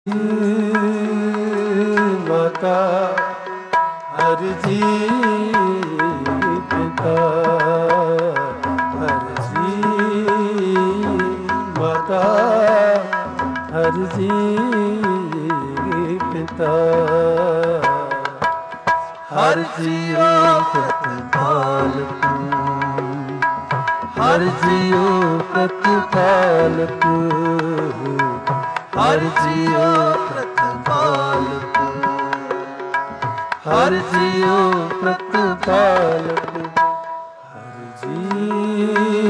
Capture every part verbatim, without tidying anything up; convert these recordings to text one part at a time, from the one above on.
माता हर जी पिता हर जी माता हर जी पिता हर जियो प्रतिपाल हर जियो प्रतिपाल हर जियो प्रतिपाल हर जियो प्रतिपाल हर जी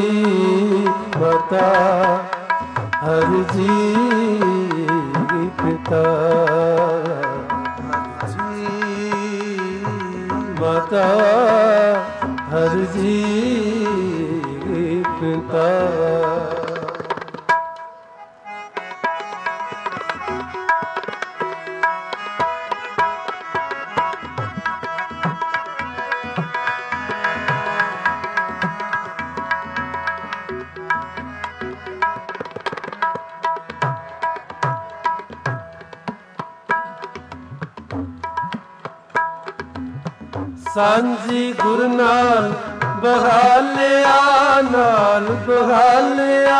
माता हर जी पिता हर जी माता हर जी पिता सांझी गुरु नाल बहालिया नाल बहालिया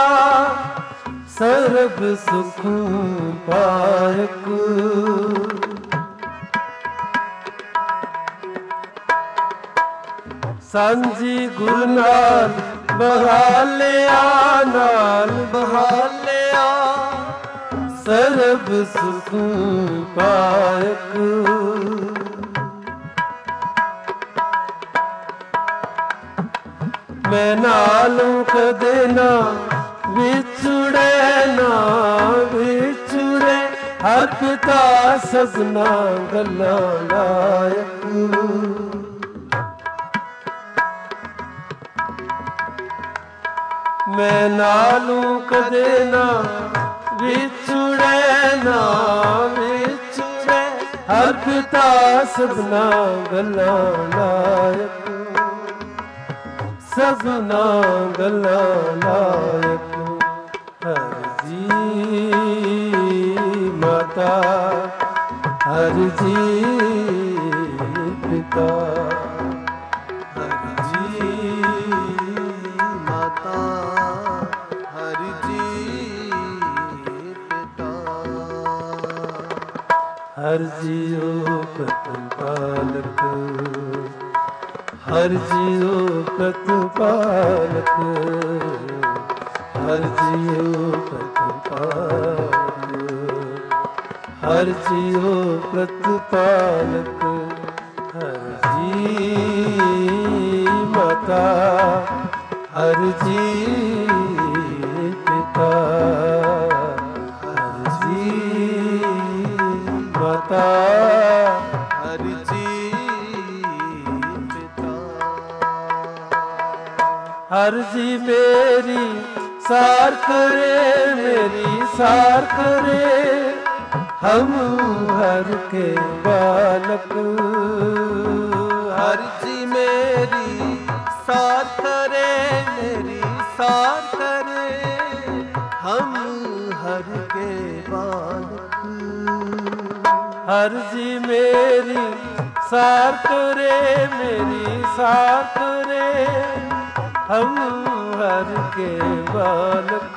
सर्ब सुख पायक सांझी गुरु नाल बहालिया नाल बहालिया सर्ब सुख पायक मैं नालू कदे ना विछुड़े ना विछुड़े हर पिता सजना गल्ला लायक मैं नालू कदे ना विछुड़े ना विछुड़े हर पिता सजना गल्ला लायक सबना गला लायक हर जी माता हर जी पिता हर जी माता हर जी पिता हर जियो प्रतिपालक हर जियो प्रतिपालक हर जियो प्रतिपालक हर जियो प्रतिपालक हर जी माता हर जी पिता हर जी माता हर जी हर जी मेरी सार करे मेरी सार करे हम हर के बालक हर जी मेरी सार करे मेरी सार करे हम हर के बालक हर जी मेरी सार करे मेरी सार करे हम हर के बालक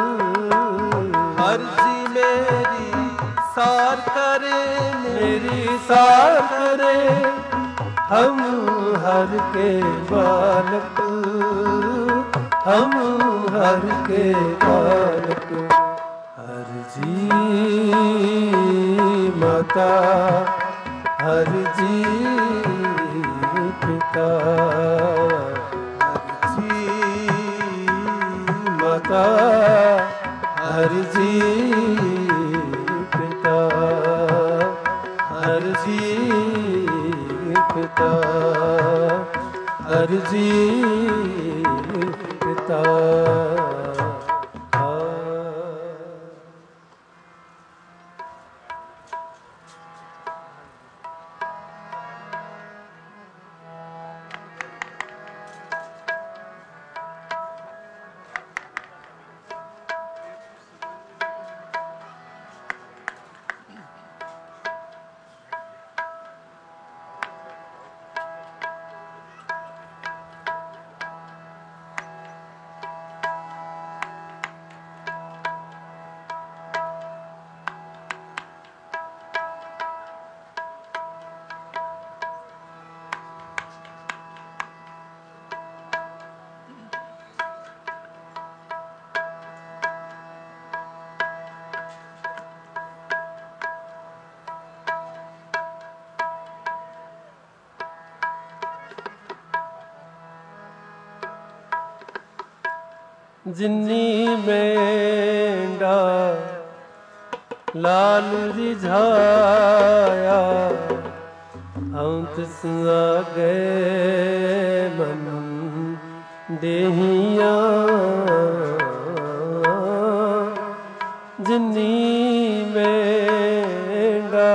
हर जी मेरी सार करे मेरी सार करे हम हर के बालक हम हर के बालक हर जी माता हर जी पिता माता हर जी पिता हर जी पिता हर जी पिता जिन्नी मेंढा लाल रिझाया हम तिस गए मन देहिया जिन्नी मेंढा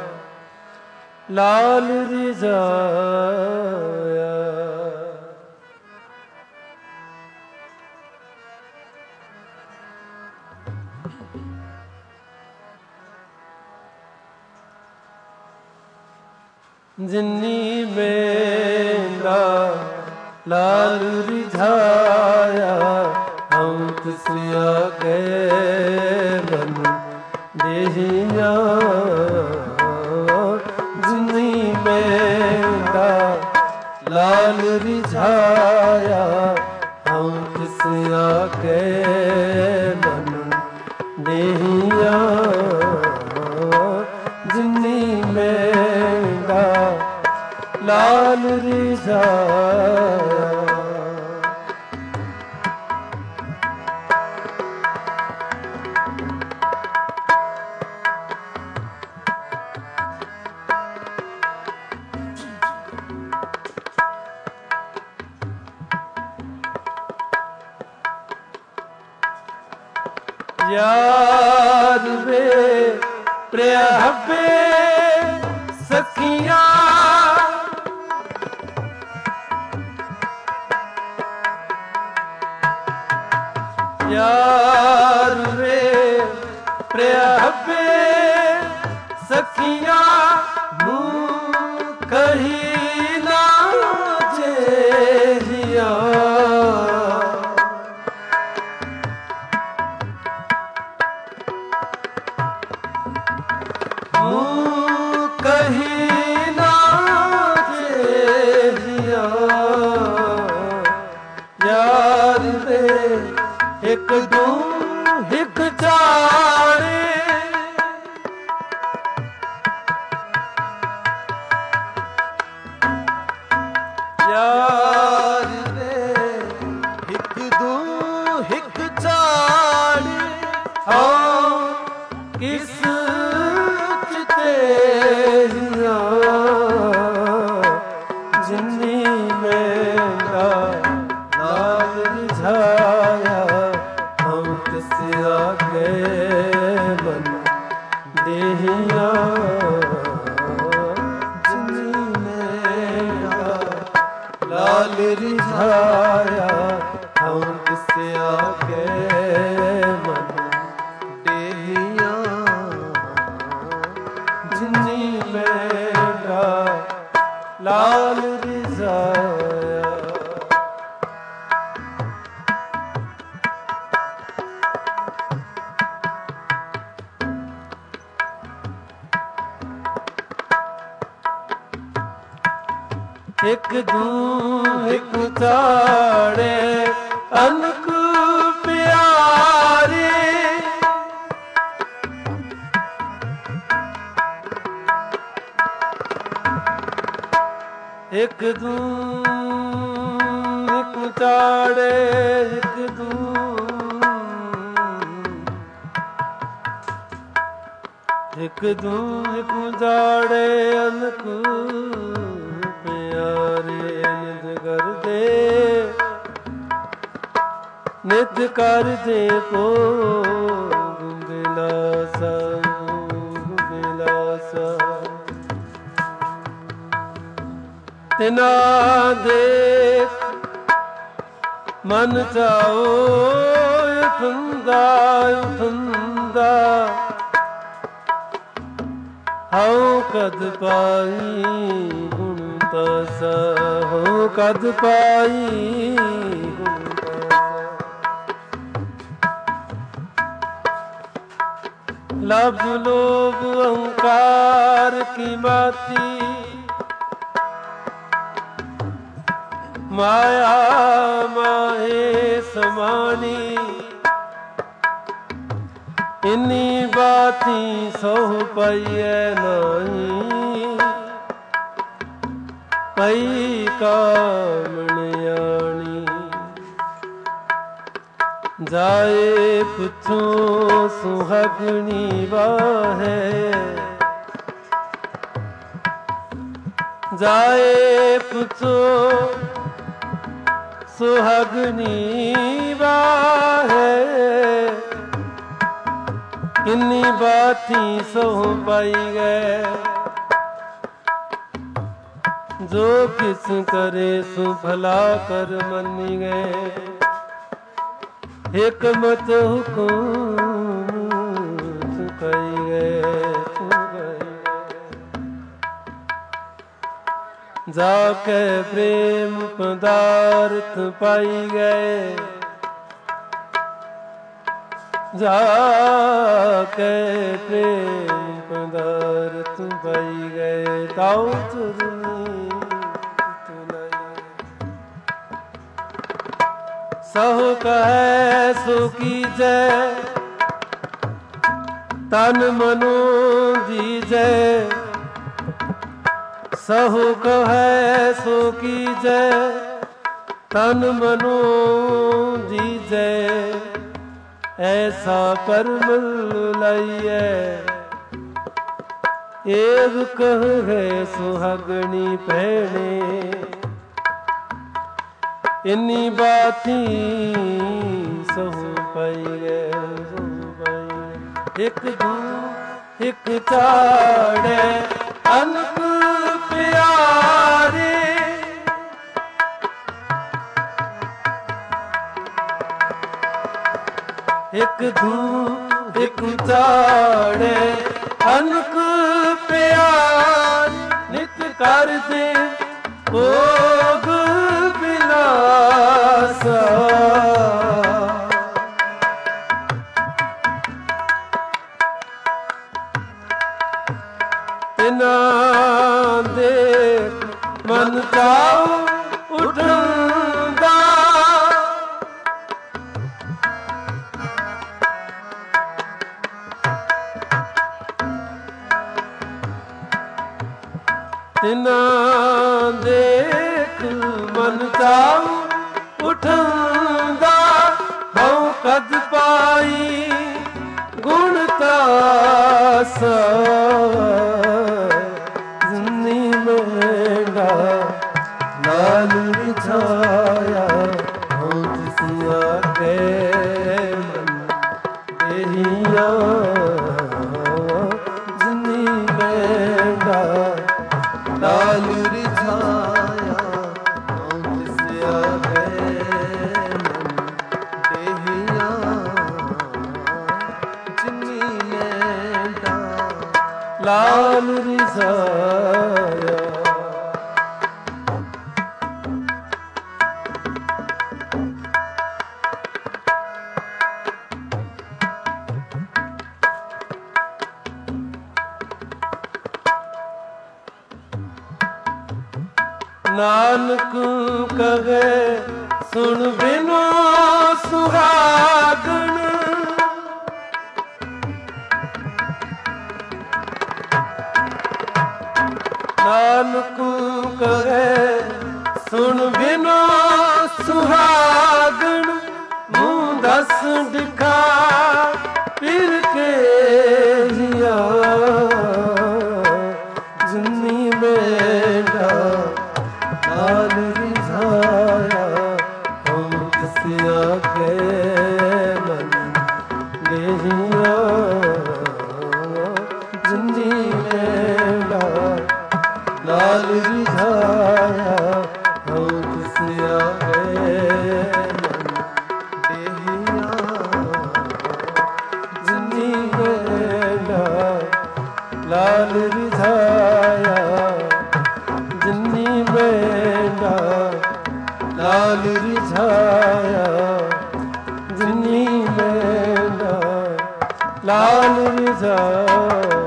लाल रिझाया। जिन्नी मेंढा लाल रिझाया हम तिस गए मन देहिया जिन्नी मेंढा लाल रिझाया हम तिस गए मन देहिया जिन्नी मेंढा लाल रिझाया। यार वे प्रियबे सखियां यार वे प्रियबे सखियां मुँह कही ना जेहिया एक दू हिक चारे यार रे हिक दू हिक चारे हाँ किस तेरिया जिन्नी मेंढा लाल रिझाया हम तिस गए मन देहिया जिन्नी मेंढा लाल रिझाया हम तिस गए मन देहिया जिन्नी मेंढा लाल रिझाया। एक दू एक चाड़े अनक प्यारे एक दू एक चाड़े एक दू एक दू एक चाड़े अनक प्यारे नित कर दे नित कर दे भोग बिलासा बिलासा तिना देख मन चाओ उठंदा उठंदा हाउ कद पाई गुण तसा हो कद पाई गुण तसा लभ लोभ अहंकार की माती माया माहे समानी इन्नी बाती सो पाइए नहीं पई कामणयाणी ਜਾਏ ਪੁੱਛੋ ਸੁਹਾਗਣੀ ਵਾਹੇ, ਜਾਏ ਪੁੱਛੋ ਸੁਹਾਗਣੀ ਵਾਹੇ, ਕਿੰਨੀ ਬਾਤੀ ਸੋ ਪਾਈ ਗਏ, ਜੋ ਕਿਸ ਕਰੇ ਸੋ ਭਲਾ ਕਰ ਮੰਨੀ ਗਏ, हिकमत हुकुम सुखाई गए सुखाई जाके प्रेम पदार्थ पाई गए, जाके प्रेम पदार्थ पाई गए, ताऊ चुरनी सहो कहे सो कीजै, तन मनो दीजै, सहो कहे सो कीजै, तन मनो दीजै, ऐसा परमल लाइए, एव कह है सुहागणी भैणे, इन्नी बाती सहु पाई गए सहु पाई गए, एक दू एक चाड़े अनक प्यारे, एक दू एक चाड़े अनक प्यार, नित कर दे भोग विलासा, तिना देख मन चाओ उठंदा, तिना देख मन चाओ उठंदा, हूँ कद पाई गुण तासा, जिन्नी मेरा लाल बिछाया, हूँ जिसना के मन देहिया, जिन्नी मेरा लाल रिझाया, हूँ जिसया के मन देहिया, जिन्नी मेरा लाल रिझाया। नानक कहे सुन बिनो सुहागन, नानक कहे सुन बिनो सुहागन, मुँह दस दिखा फिर के हिया, जिन्नी बेटा लाल रिझाया, हम किसिया के मन देहिया, जिन्नी मेरा लाल रिझाया, हम किसिया के मन देहिया, जिन्नी मेरा लाल रिझाया, जिन्नी मेरा लाल रिझाया, जिन्नी मेरा लाल रिझाया,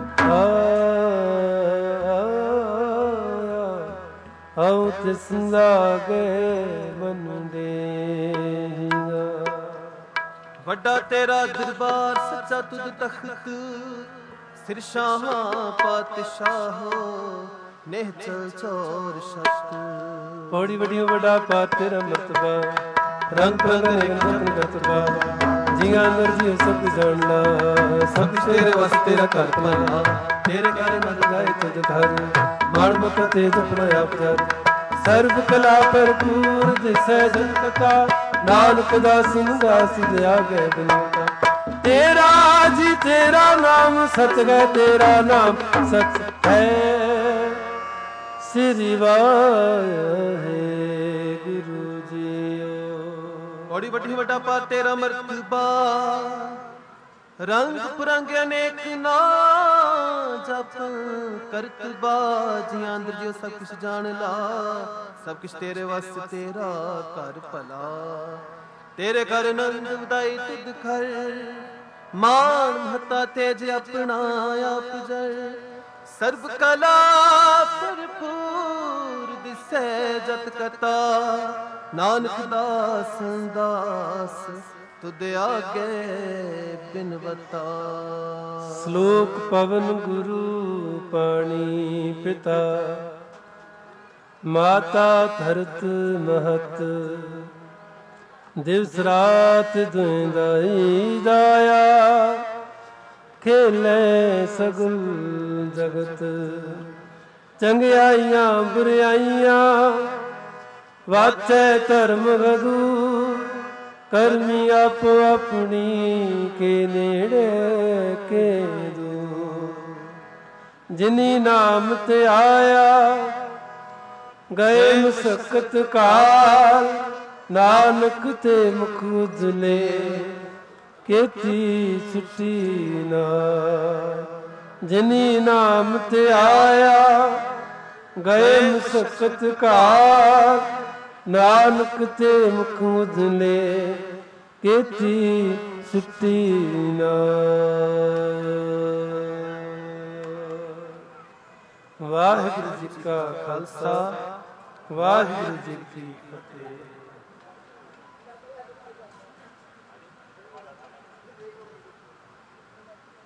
हऊँ तिस लागे मन देहिया। ਵੱਡਾ ਤੇਰਾ ਦਰਬਾਰ ਸੱਚਾ ਤੁਧ ਤਖਤ, ਸਿਰ ਸ਼ਾਹਾਂ ਪਾਤਸ਼ਾਹੋ ਨਿਹਚਲ ਚੋਰ ਸ਼ਸਤ। ਪੌੜੀ ਵੱਡੀ ਵੱਡਾ ਪਾ ਤੇਰਾ ਮਰਤਬਾ, ਰੰਗ ਰੰਗ ਰੰਗ ਗਤਵਾ ਜੀਆਂ ਅੰਦਰ ਜੀ ਸਭ ਜਾਣਦਾ ਸਭ ਤੇਰੇ ਵਸ ਤੇਰਾ ਘਰ ਭਲਾ ਤੇਰੇ ਘਰ ਮਨ ਗਾਏ ਤੁਧ ਘਰ ਮਨ ਮੁਖ ਤੇ ਜਪਣਾ ਆਪ ਜਦ ਸਰਬ ਕਲਾ ਭਰਪੂਰ ਦਿਸੈ ਜਗਤ ਕਾ ਨਾਨਕ ਦਾ ਸਿੰਘਾ ਸਿਧਿਆ ਗਏ ਬਿਨੋਦਾ ਤੇਰਾ ਜੀ ਤੇਰਾ ਨਾਮ ਸਚ ਹੈ ਤੇਰਾ ਨਾਮ ਸਚ ਹੈ ਸ੍ਰੀ ਵਾਹਿਗੁਰੂ ਜੀਓ। ਬੜੀ ਵੱਡੀ ਵੱਡਾ ਪਾ ਤੇਰਾ ਮਰਤਬਾ ਰੰਗ ਪੁਰੰਗ ਅਨੇਕ ਨਾ ਜਪ ਕਰਤਬਾ ਜੀਆਂ ਅੰਦਰ ਜਿਉ ਸਭ ਕੁਛ ਜਾਣ ਲਾ ਸਭ ਕੁਛ ਤੇਰੇ ਵਸ ਤੇਰਾ ਘਰ ਭਲਾ ਤੇਰੇ ਘਰ ਨੰਦ ਵਧਾਈ ਤੁਧ ਘਰ ਮਾਨ ਮਹਤਾ ਤੇਜ ਆਪਣਾ ਆਪ ਜਰ ਸਰਬ ਕਲਾ ਭਰਪੂਰ ਦਿਸੈ ਜਤ ਕਤਾ ਨਾਨਕ ਦਾਸ ਦਾਸ ਤੁਧ ਆਗੇ ਬਿਨਵਤਾ। ਸ਼ਲੋਕ ਪਵਨ ਗੁਰੂ ਪਾਣੀ ਪਿਤਾ ਮਾਤਾ ਧਰਤ ਮਹਤ ਦਿਵਸ ਰਾਤ ਦੁਇ ਦਾਈ ਦਾਇਆ ਖੇਲੇ ਸਗਲ ਜਗਤ ਚੰਗਿਆਈਆਂ ਬੁਰਿਆਈਆਂ ਵਾਚੈ ਧਰਮ ਗਦੂ ਕਰਮੀ ਆਪੋ ਆਪਣੀ ਕੇ ਨੇੜੇ ਕੇ ਦੂ ਜਿਨੀ ਨਾਮ ਤੇ ਆਇਆ ਗਏ ਮੁਸਕਤ ਕਾਲ ਨਾਨਕ ਤੇ ਮੁਖ ਉਜਲੇ ਕੀਤੀ ਛੁੱਟੀ ਨਾ ਜਿਨੀ ਨਾਮ ਤੇ ਆਇਆ ਗਏ ਮੁਸਕਤ ਕਾਲ ਨਾਨਕ ਤੇ ਮੁਖ ਉਜਲੇ ਕੀਤੀ ਛੁੱਟੀ ਨਾ। ਵਾਹਿਗੁਰੂ ਜੀ ਕਾ ਖਾਲਸਾ ਵਾਹਿਗੁਰੂ ਜੀ ਕੀ ਫਤਿਹ।